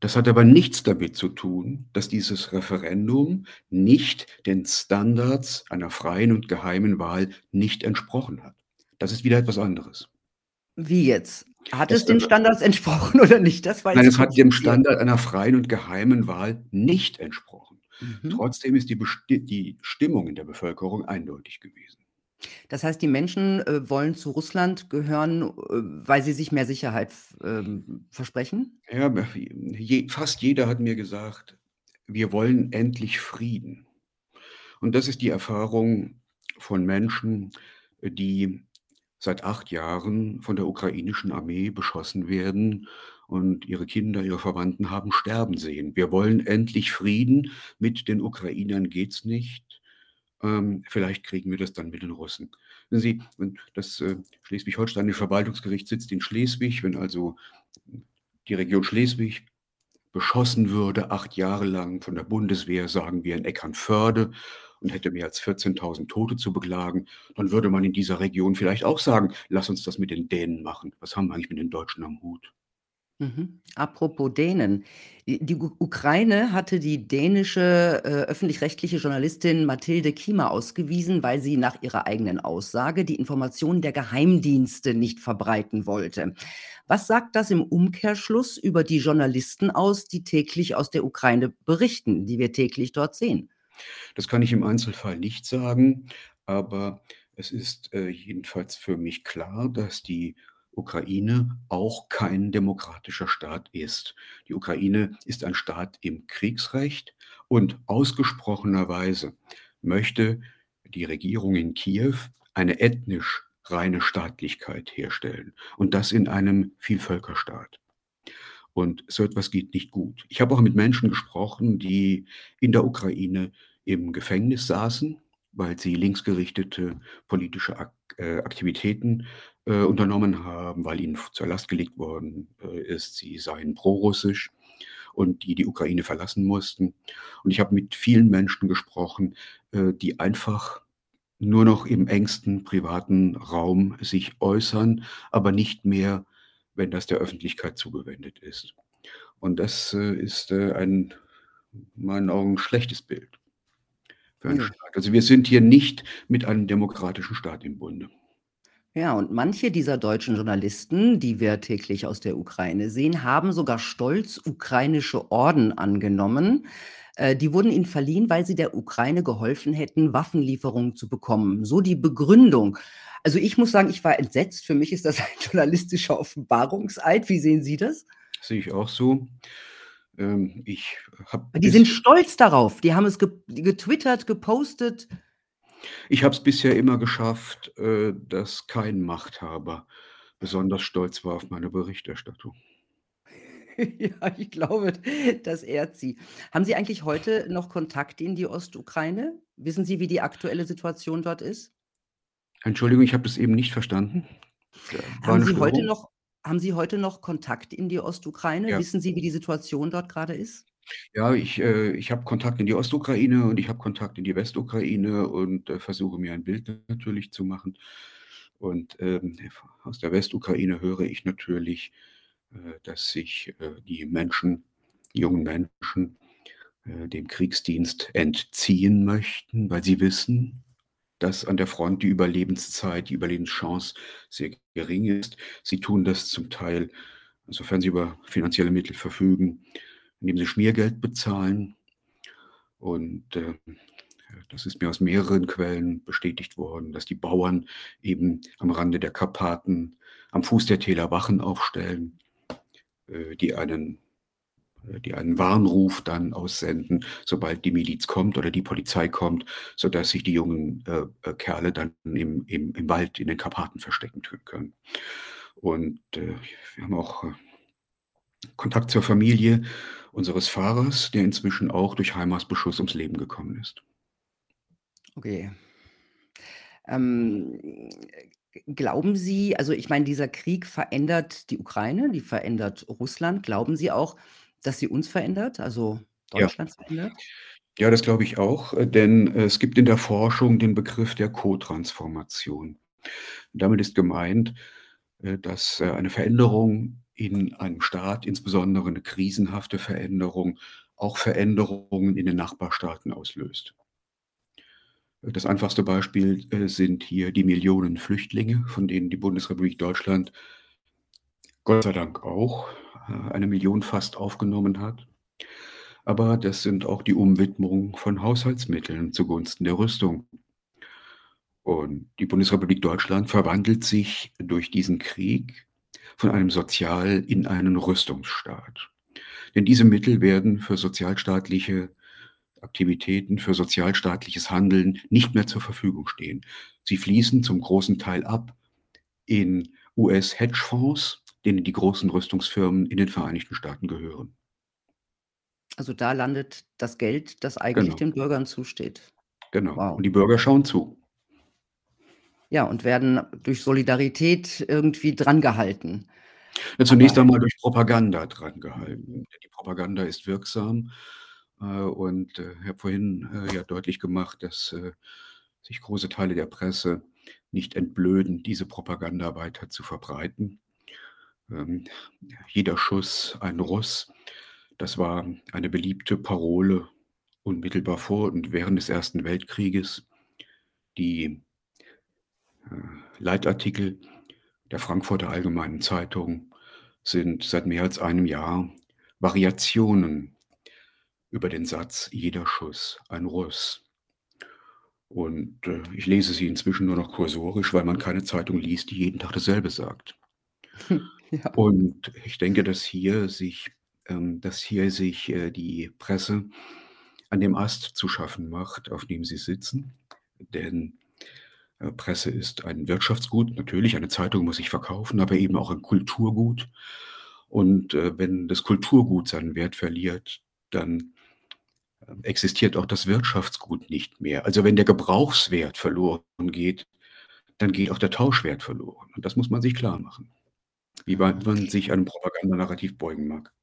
Speaker 2: Das hat aber nichts damit zu tun, dass dieses Referendum nicht den Standards einer freien und geheimen Wahl nicht entsprochen hat. Das ist wieder etwas anderes.
Speaker 1: Wie jetzt? Hat
Speaker 2: Das
Speaker 1: es den Standards entsprochen oder nicht? Das war
Speaker 2: Nein,
Speaker 1: jetzt
Speaker 2: es hat dem
Speaker 1: kompliziert.
Speaker 2: Standard einer freien und geheimen Wahl nicht entsprochen.
Speaker 1: Mhm.
Speaker 2: Trotzdem ist die besti die Stimmung in der Bevölkerung eindeutig gewesen.
Speaker 1: Das heißt, die Menschen, äh, wollen zu Russland gehören, äh, weil sie sich mehr Sicherheit v ähm, versprechen?
Speaker 2: Ja, be je fast jeder hat mir gesagt: „Wir wollen endlich Frieden.“ Und das ist die Erfahrung von Menschen, äh, die seit acht Jahren von der ukrainischen Armee beschossen werden und ihre Kinder, ihre Verwandten haben sterben sehen. „Wir wollen endlich Frieden. Mit den Ukrainern geht's nicht. Ähm, vielleicht kriegen wir das dann mit den Russen.“ Wissen Sie, und das, äh, Schleswig-Holsteinische Verwaltungsgericht sitzt in Schleswig. Wenn also die Region Schleswig beschossen würde, acht Jahre lang von der Bundeswehr, sagen wir in Eckernförde, und hätte mehr als vierzehntausend Tote zu beklagen, dann würde man in dieser Region vielleicht auch sagen: „Lass uns das mit den Dänen machen. Was haben wir eigentlich mit den Deutschen am Hut?“
Speaker 1: Mhm. Apropos Dänen. I die U Ukraine hatte die dänische, äh, öffentlich-rechtliche Journalistin Mathilde Kiemer ausgewiesen, weil sie nach ihrer eigenen Aussage die Informationen der Geheimdienste nicht verbreiten wollte. Was sagt das im Umkehrschluss über die Journalisten aus, die täglich aus der Ukraine berichten, die wir täglich dort sehen?
Speaker 2: Das kann ich im Einzelfall nicht sagen, aber es ist, äh, jedenfalls für mich klar, dass die Ukraine auch kein demokratischer Staat ist. Die Ukraine ist ein Staat im Kriegsrecht und ausgesprochenerweise möchte die Regierung in Kiew eine ethnisch reine Staatlichkeit herstellen und das in einem Vielvölkerstaat. Und so etwas geht nicht gut. Ich habe auch mit Menschen gesprochen, die in der Ukraine im Gefängnis saßen, weil sie linksgerichtete politische Ak äh, Aktivitäten, äh, unternommen haben, weil ihnen f zur Last gelegt worden, äh, ist, sie seien prorussisch und die die Ukraine verlassen mussten. Und ich habe mit vielen Menschen gesprochen, äh, die einfach nur noch im engsten privaten Raum sich äußern, aber nicht mehr, wenn das der Öffentlichkeit zugewendet ist. Und das, äh, ist, äh, ein in meinen Augen schlechtes Bild für einen
Speaker 1: Ne.
Speaker 2: Staat. Also, wir sind hier nicht mit einem demokratischen Staat im Bunde.
Speaker 1: Ja, und manche dieser deutschen Journalisten, die wir täglich aus der Ukraine sehen, haben sogar stolz ukrainische Orden angenommen. Äh, die wurden ihnen verliehen, weil sie der Ukraine geholfen hätten, Waffenlieferungen zu bekommen. So die Begründung. Also, ich muss sagen, ich war entsetzt. Für mich ist das ein journalistischer Offenbarungseid. Wie sehen Sie das?
Speaker 2: Sehe ich auch so. Ähm, ich habe
Speaker 1: Die sind
Speaker 2: bisher
Speaker 1: stolz darauf. Die haben es ge getwittert, gepostet.
Speaker 2: Ich habe es bisher immer geschafft, äh, dass kein Machthaber besonders stolz war auf meine Berichterstattung.
Speaker 1: Ja, ich glaube, das ehrt Sie. Haben Sie eigentlich heute noch Kontakt in die Ostukraine? Wissen Sie, wie die aktuelle Situation dort ist?
Speaker 2: Entschuldigung, ich habe das eben nicht verstanden. Da war
Speaker 1: Haben
Speaker 2: 'ne
Speaker 1: Sie heute
Speaker 2: Störung.
Speaker 1: noch haben Sie heute noch Kontakt in die Ostukraine?
Speaker 2: Ja.
Speaker 1: Wissen Sie, wie die Situation dort grade ist?
Speaker 2: Ja, ich äh, ich habe Kontakt in die Ostukraine und ich habe Kontakt in die Westukraine und, äh, versuche mir ein Bild natürlich zu machen. Und, ähm, f aus der Westukraine höre ich natürlich, äh, dass sich, äh, die Menschen die jungen Menschen, äh, dem Kriegsdienst entziehen möchten, weil sie wissen, dass an der Front die Überlebenszeit, die Überlebenschance sehr gering ist. Sie tun das zum Teil, sofern sie über finanzielle Mittel verfügen, indem sie Schmiergeld bezahlen. Und, äh, das ist mir aus mehreren Quellen bestätigt worden, dass die Bauern eben am Rande der Karpaten, am Fuß der Täler Wachen aufstellen, äh, die einen äh, die einen Warnruf dann aussenden, sobald die Miliz kommt oder die Polizei kommt, sodass sich die jungen, äh, äh, Kerle dann im im im Wald in den Karpaten verstecken tun können. Und, äh, wir haben auch, äh, Kontakt zur Familie unseres Fahrers, der inzwischen auch durch HIMARS-Beschuss ums Leben gekommen ist.
Speaker 1: Okay. Ähm, g glauben Sie also, ich meine, dieser Krieg verändert die Ukraine, die verändert Russland. Glauben Sie auch, dass sie uns verändert, also
Speaker 2: Ja.
Speaker 1: Deutschland verändert?
Speaker 2: Ja, das glaube ich auch, äh, denn es gibt in der Forschung den Begriff der Co-Transformation. Damit ist gemeint, äh, dass, äh, eine Veränderung in einem Staat insbesondere eine krisenhafte Veränderung auch Veränderungen in den Nachbarstaaten auslöst. Das einfachste Beispiel, äh, sind hier die Millionen Flüchtlinge, von denen die Bundesrepublik Deutschland Gott sei Dank auch, äh, eine Million fast aufgenommen hat. Aber das sind auch die Umwidmung von Haushaltsmitteln zugunsten der Rüstung. Und die Bundesrepublik Deutschland verwandelt sich durch diesen Krieg von einem Sozial in einen Rüstungsstaat. Denn diese Mittel werden für sozialstaatliche Aktivitäten, für sozialstaatliches Handeln nicht mehr zur Verfügung stehen. Sie fließen zum großen Teil ab in U S-Hedgefonds, denen die großen Rüstungsfirmen in den Vereinigten Staaten gehören.
Speaker 1: Also, da landet das Geld, das eigentlich
Speaker 2: Genau,
Speaker 1: den Bürgern zusteht.
Speaker 2: genau. Und
Speaker 1: Wow.
Speaker 2: die Bürger schauen zu.
Speaker 1: Ja, und werden durch Solidarität irgendwie drangehalten.
Speaker 2: Ja, zunächst
Speaker 1: Aber
Speaker 2: einmal durch Propaganda drangehalten.
Speaker 1: mhm.
Speaker 2: Die Propaganda ist wirksam, äh, und, äh, ich habe vorhin, äh, ja deutlich gemacht, dass, äh, sich große Teile der Presse nicht entblöden, diese Propaganda weiter zu verbreiten. Ähm, „Jeder Schuss ein Russ", das war eine beliebte Parole unmittelbar vor und während des Ersten Weltkrieges. Die, äh, Leitartikel der Frankfurter Allgemeinen Zeitung sind seit mehr als einem Jahr Variationen über den Satz „Jeder Schuss ein Russ". Und, äh, ich lese sie inzwischen nur noch kursorisch, weil man keine Zeitung liest, die jeden Tag dasselbe sagt.
Speaker 1: Ja.
Speaker 2: Und ich denke, dass hier sich ähm, dass hier sich, äh, die Presse an dem Ast zu schaffen macht, auf dem sie sitzen. Denn, äh, Presse ist ein Wirtschaftsgut. Natürlich, eine Zeitung muss sich verkaufen, aber eben auch ein Kulturgut. Und, äh, wenn das Kulturgut seinen Wert verliert, dann, ähm, existiert auch das Wirtschaftsgut nicht mehr. Also, wenn der Gebrauchswert verloren geht, dann geht auch der Tauschwert verloren. Und das muss man sich klarmachen, wie weit
Speaker 1: Mhm.
Speaker 2: man sich einem Propagandanarrativ beugen mag.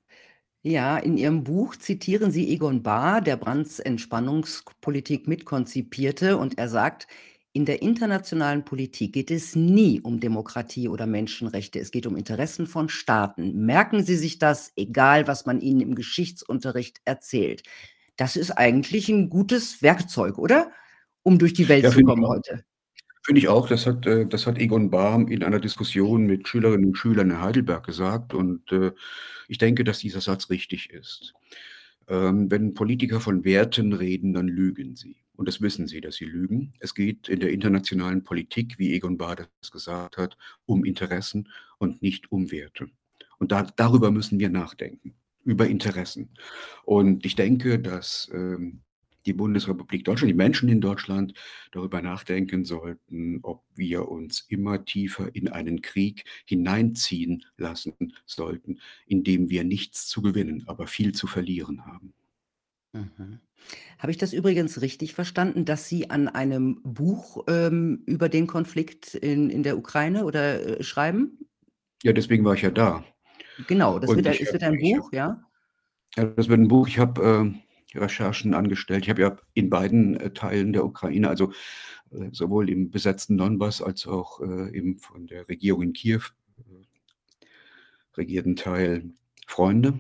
Speaker 1: Ja, in Ihrem Buch zitieren Sie Egon Bahr, der Brandts Entspannungspolitik mitkonzipierte, und er sagt: „In der internationalen Politik geht es nie um Demokratie oder Menschenrechte. Es geht um Interessen von Staaten. Merken Sie sich das, egal was man Ihnen im Geschichtsunterricht erzählt.“ Das ist eigentlich 'n gutes Werkzeug, oder? Um durch die Welt
Speaker 2: Ja,
Speaker 1: zu
Speaker 2: finde ich
Speaker 1: kommen
Speaker 2: auch.
Speaker 1: heute.
Speaker 2: Finde ich auch, das hat äh, das hat Egon Bahr in einer Diskussion mit Schülerinnen und Schülern in Heidelberg gesagt und, äh, ich denke, dass dieser Satz richtig ist. Ähm, wenn Politiker von Werten reden, dann lügen sie. Und das wissen sie, dass sie lügen. Es geht in der internationalen Politik, wie Egon Bahr das gesagt hat, um Interessen und nicht um Werte. Und da darüber müssen wir nachdenken, über Interessen. Und ich denke, dass, ähm, die Bundesrepublik Deutschland, die Menschen in Deutschland darüber nachdenken sollten, ob wir uns immer tiefer in einen Krieg hineinziehen lassen sollten, in dem wir nichts zu gewinnen, aber viel zu verlieren haben.
Speaker 1: Mhm. Habe ich das übrigens richtig verstanden, dass Sie an einem Buch, ähm, über den Konflikt in in der Ukraine oder, äh, schreiben?
Speaker 2: Ja, deswegen war ich ja da.
Speaker 1: Genau, das
Speaker 2: Und
Speaker 1: wird ein
Speaker 2: ich
Speaker 1: es
Speaker 2: habe
Speaker 1: wird ein
Speaker 2: ich habe
Speaker 1: Buch, ja?
Speaker 2: ja, das wird 'n Buch. Ich habe, ähm, Recherchen angestellt. Ich habe ja in beiden, äh, Teilen der Ukraine, also, äh, sowohl im besetzten Donbass als auch, äh, im von der Regierung in Kiew, äh, regierten Teil Freunde.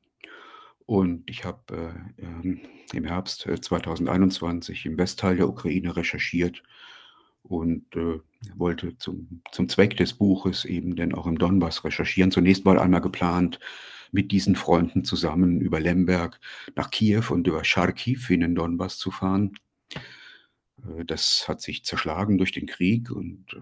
Speaker 2: Und ich habe, äh, ähm, im Herbst, äh, zweitausendeinundzwanzig im Westteil der Ukraine recherchiert und, äh, wollte zum zum Zweck des Buches eben dann auch im Donbass recherchieren. Zunächst war einmal geplant, mit diesen Freunden zusammen über Lemberg nach Kiew und über Charkiw in den Donbass zu fahren. Äh, das hat sich zerschlagen durch den Krieg und, äh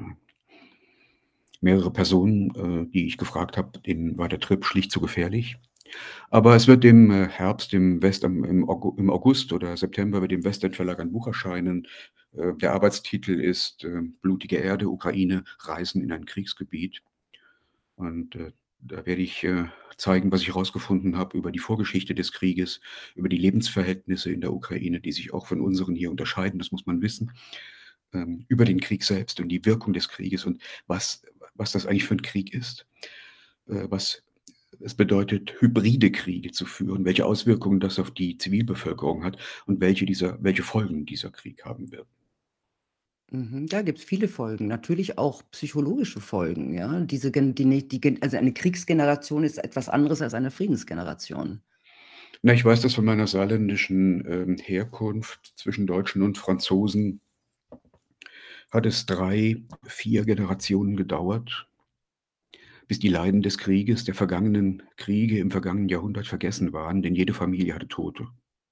Speaker 2: mehrere Personen, äh, die ich gefragt habe, denen war der Trip schlicht zu gefährlich. Aber es wird im, äh, Herbst im West im im Augu im August oder September wird im Westend Verlag ein Buch erscheinen. Äh, der Arbeitstitel ist, äh, „Blutige Erde, Ukraine, Reisen in ein Kriegsgebiet." Und, äh, da werde ich, äh, zeigen, was ich rausgefunden habe über die Vorgeschichte des Krieges, über die Lebensverhältnisse in der Ukraine, die sich auch von unseren hier unterscheiden, das muss man wissen, ähm, über den Krieg selbst und die Wirkung des Krieges und was was das eigentlich für 'n Krieg ist, äh, was es bedeutet, hybride Kriege zu führen, welche Auswirkungen das auf die Zivilbevölkerung hat und welche dieser welche Folgen dieser Krieg haben wird.
Speaker 1: Mhm, da gibt's viele Folgen, natürlich auch psychologische Folgen, ja? Diese Gen die ne die Gen also eine Kriegsgeneration ist etwas anderes als eine Friedensgeneration.
Speaker 2: Na, ich weiß das von meiner saarländischen, ähm, Herkunft. Zwischen Deutschen und Franzosen hat es drei, vier Generationen gedauert bis die Leiden des Krieges, der vergangenen Kriege im vergangenen Jahrhundert vergessen waren, denn jede Familie hatte Tote.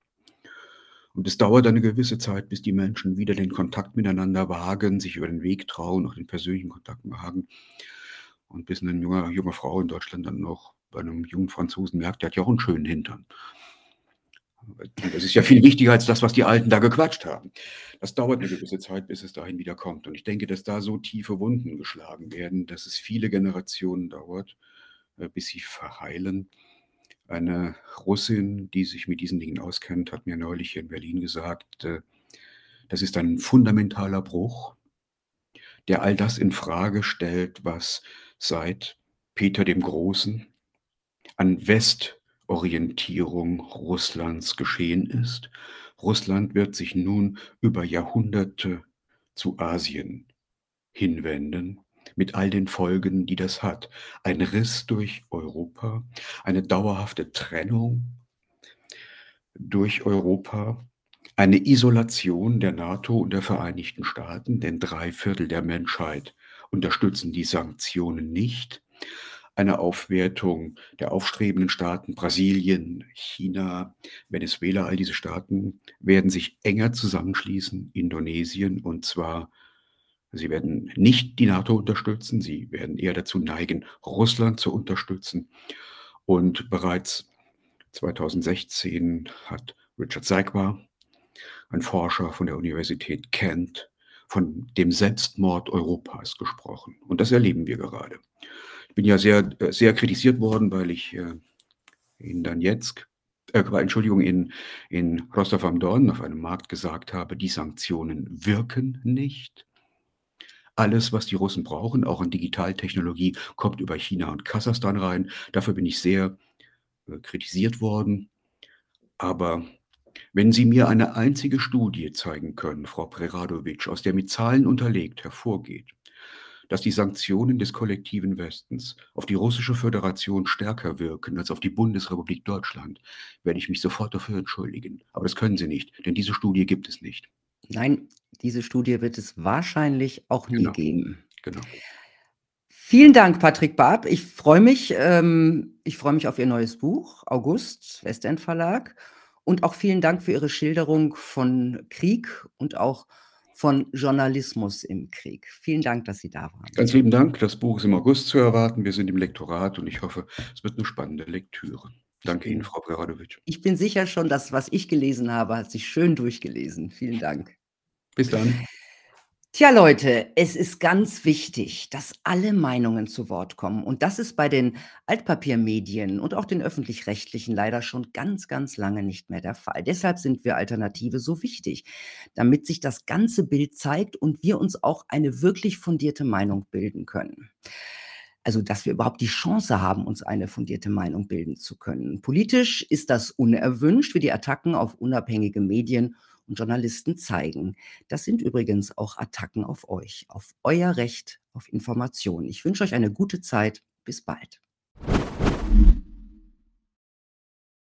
Speaker 2: Und es dauert eine gewisse Zeit, bis die Menschen wieder den Kontakt miteinander wagen, sich über den Weg trauen, auch den persönlichen Kontakt wagen. Und bis 'nen junger junge Frau in Deutschland dann noch bei 'nem jungen Franzosen merkt, der hat ja auch 'n schönen Hintern. Und das ist ja viel wichtiger als das, was die Alten da gequatscht haben. Das dauert 'ne gewisse Zeit, bis es dahin wieder kommt. Und ich denke, dass da so tiefe Wunden geschlagen werden, dass es viele Generationen dauert, äh, bis sie verheilen. Eine Russin, die sich mit diesen Dingen auskennt, hat mir neulich hier in Berlin gesagt, äh, das ist ein fundamentaler Bruch der all das infrage stellt, was seit Peter dem Großen an Westorientierung Russlands geschehen ist. Russland wird sich nun über Jahrhunderte zu Asien hinwenden mit all den Folgen, die das hat. Ein Riss durch Europa, eine dauerhafte Trennung durch Europa, eine Isolation der NATO und der Vereinigten Staaten, denn drei Viertel der Menschheit unterstützen die Sanktionen nicht. Eine Aufwertung der aufstrebenden Staaten Brasilien, China, Venezuela, all diese Staaten werden sich enger zusammenschließen, Indonesien, und zwar sie werden nicht die NATO unterstützen, sie werden eher dazu neigen, Russland zu unterstützen. Und bereits zweitausendsechzehn hat Richard Sagwa, ein Forscher von der Universität Kent, von dem Selbstmord Europas gesprochen. Und das erleben wir gerade. Ich bin ja sehr äh, sehr kritisiert worden, weil ich, äh, in Donezk äh, Entschuldigung, in in Rostov am Don auf einem Markt gesagt habe: „Die Sanktionen wirken nicht.“ Alles, was die Russen brauchen, auch an Digitaltechnologie, kommt über China und Kasachstan rein. Dafür bin ich sehr, äh, kritisiert worden. Aber wenn Sie mir eine einzige Studie zeigen können, Frau Preradovic, aus der mit Zahlen unterlegt hervorgeht, dass die Sanktionen des kollektiven Westens auf die Russische Föderation stärker wirken als auf die Bundesrepublik Deutschland, werde ich mich sofort dafür entschuldigen. Aber das können Sie nicht, denn diese Studie gibt es nicht.
Speaker 1: Nein, diese Studie wird es wahrscheinlich auch nie
Speaker 2: Genau,
Speaker 1: geben.
Speaker 2: genau.
Speaker 1: Vielen Dank, Patrick Barb. Ich freue mich ähm, ich freue mich auf Ihr neues Buch, August, Westend Verlag. Und auch vielen Dank für Ihre Schilderung von Krieg und auch von Journalismus im Krieg. Vielen Dank, dass Sie da waren.
Speaker 2: Ganz lieben Dank. Das Buch ist im August zu erwarten. Wir sind im Lektorat und ich hoffe, es wird 'ne spannende Lektüre.
Speaker 1: Ich
Speaker 2: Danke Ihnen,
Speaker 1: bin
Speaker 2: Frau Preradovic.
Speaker 1: ich bin sicher schon, das, was ich gelesen habe, hat sich schön durchgelesen. Vielen Dank.
Speaker 2: Bis dann.
Speaker 1: Tja, Leute, es ist ganz wichtig, dass alle Meinungen zu Wort kommen. Und das ist bei den Altpapiermedien und auch den Öffentlich-Rechtlichen leider schon ganz, ganz lange nicht mehr der Fall. Deshalb sind wir Alternative so wichtig, damit sich das ganze Bild zeigt und wir uns auch eine wirklich fundierte Meinung bilden können. Also, dass wir überhaupt die Chance haben, uns eine fundierte Meinung bilden zu können. Politisch ist das unerwünscht, wie die Attacken auf unabhängige Medien und Journalisten zeigen. Das sind übrigens auch Attacken auf euch, auf euer Recht auf Information. Ich wünsche euch eine gute Zeit. Bis bald.